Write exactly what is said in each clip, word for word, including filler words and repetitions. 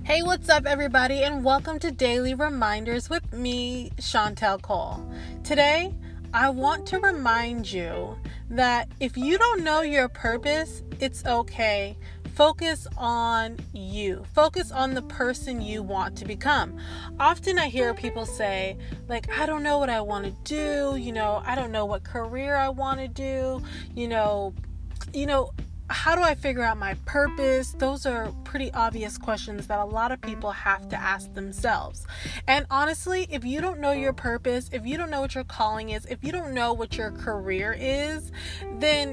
Hey, what's up, everybody, and welcome to Daily Reminders with me, Chantel Cole. Today, I want to remind you that if you don't know your purpose, it's okay. Focus on you. Focus on the person you want to become. Often I hear people say, like, I don't know what I want to do. You know, I don't know what career I want to do. You know, you know, how do I figure out my purpose? Those are pretty obvious questions that a lot of people have to ask themselves. And honestly, if you don't know your purpose, if you don't know what your calling is, if you don't know what your career is, then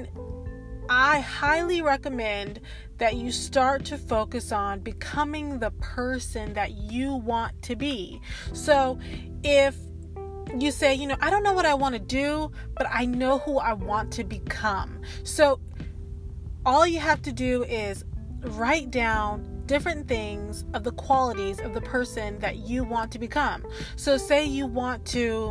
I highly recommend that you start to focus on becoming the person that you want to be. So if you say, you know, I don't know what I want to do, but I know who I want to become. So all you have to do is write down different things of the qualities of the person that you want to become. So say you want to,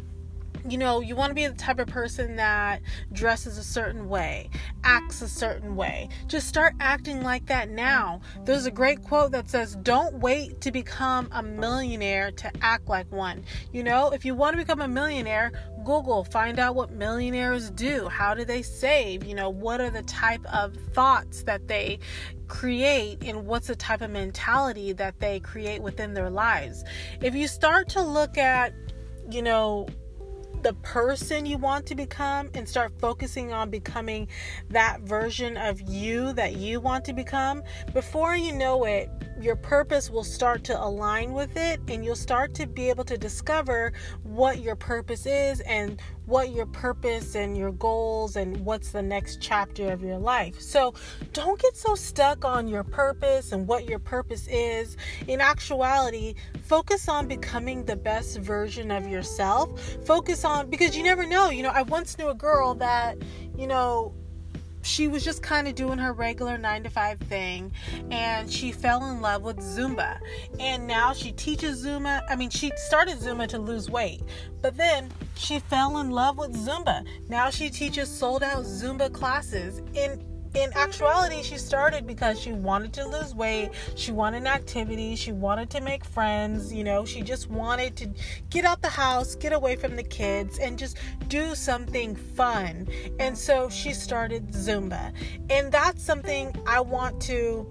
you know, you want to be the type of person that dresses a certain way, acts a certain way. Just start acting like that now. There's a great quote that says, don't wait to become a millionaire to act like one. You know, if you want to become a millionaire, Google, find out what millionaires do. How do they save? You know, what are the type of thoughts that they create and what's the type of mentality that they create within their lives? If you start to look at, you know, the person you want to become and start focusing on becoming that version of you that you want to become, before you know it, your purpose will start to align with it, and you'll start to be able to discover what your purpose is and what your purpose and your goals and what's the next chapter of your life. So don't get so stuck on your purpose and what your purpose is. In actuality, focus on becoming the best version of yourself. Focus on, because you never know, you know, I once knew a girl that, you know, she was just kind of doing her regular nine to five thing, and she fell in love with Zumba. And now she teaches Zumba. I mean, she started Zumba to lose weight, but then she fell in love with Zumba. Now she teaches sold out Zumba classes. In In actuality, she started because she wanted to lose weight. She wanted an activity. She wanted to make friends. You know, she just wanted to get out the house, get away from the kids, and just do something fun. And so she started Zumba. And that's something I want to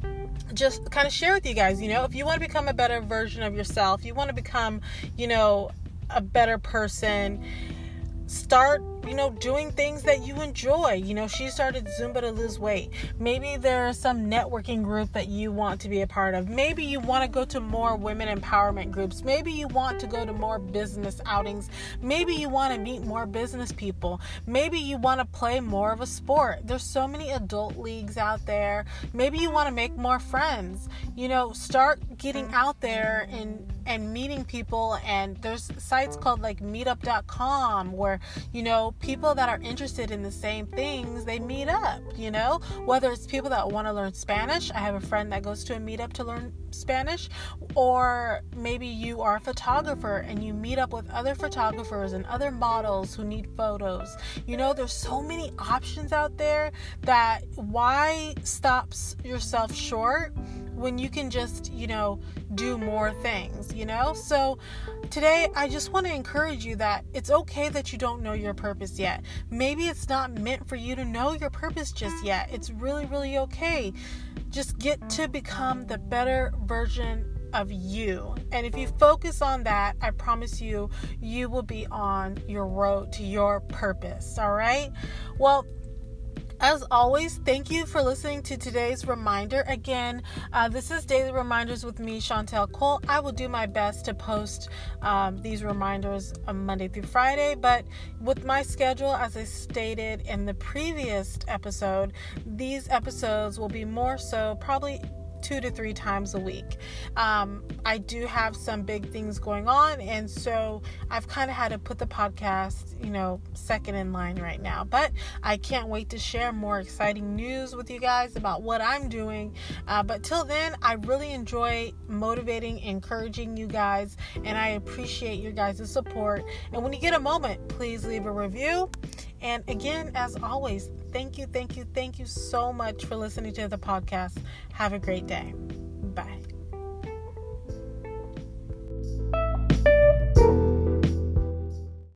just kind of share with you guys. You know, if you want to become a better version of yourself, you want to become, you know, a better person, start, you know, doing things that you enjoy. You know, she started Zumba to lose weight. Maybe there's some networking group that you want to be a part of. Maybe you want to go to more women empowerment groups. Maybe you want to go to more business outings. Maybe you want to meet more business people. Maybe you want to play more of a sport. There's so many adult leagues out there. Maybe you want to make more friends. You know, start getting out there and and meeting people. And there's sites called like meetup dot com where, you know, people that are interested in the same things, they meet up, you know, whether it's people that want to learn Spanish. I have a friend that goes to a meetup to learn Spanish, or maybe you are a photographer and you meet up with other photographers and other models who need photos. You know, there's so many options out there that why stop yourself short when you can just, you know, do more things, you know? So today, I just want to encourage you that it's okay that you don't know your purpose yet. Maybe it's not meant for you to know your purpose just yet. It's really, really okay. Just get to become the better version of you. And if you focus on that, I promise you, you will be on your road to your purpose. All right? Well, as always, thank you for listening to today's reminder. Again, uh, this is Daily Reminders with me, Chantel Cole. I will do my best to post um, these reminders on Monday through Friday, but with my schedule, as I stated in the previous episode, these episodes will be more so probably two to three times a week. Um, I do have some big things going on, and so I've kind of had to put the podcast, you know, second in line right now. But I can't wait to share more exciting news with you guys about what I'm doing. Uh, but till then, I really enjoy motivating, encouraging you guys, and I appreciate your guys' support. And when you get a moment, please leave a review. And again, as always, thank you, thank you, thank you so much for listening to the podcast. Have a great day.